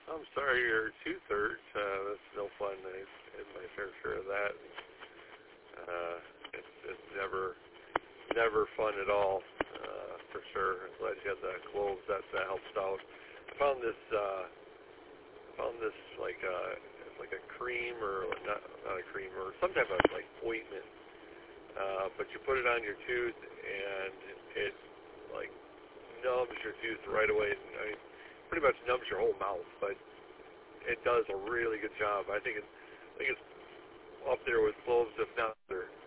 I'm sorry your tooth hurt. That's no fun. I had my fair share of that. It's never fun at all, for sure. I'm glad you had the cloves. That helps out. I found this like a cream or not a cream or some type of like ointment. But you put it on your tooth and it like numbs your tooth right away. I mean, pretty much numbs your whole mouth, but it does a really good job. I think it's up there with cloves, if not better.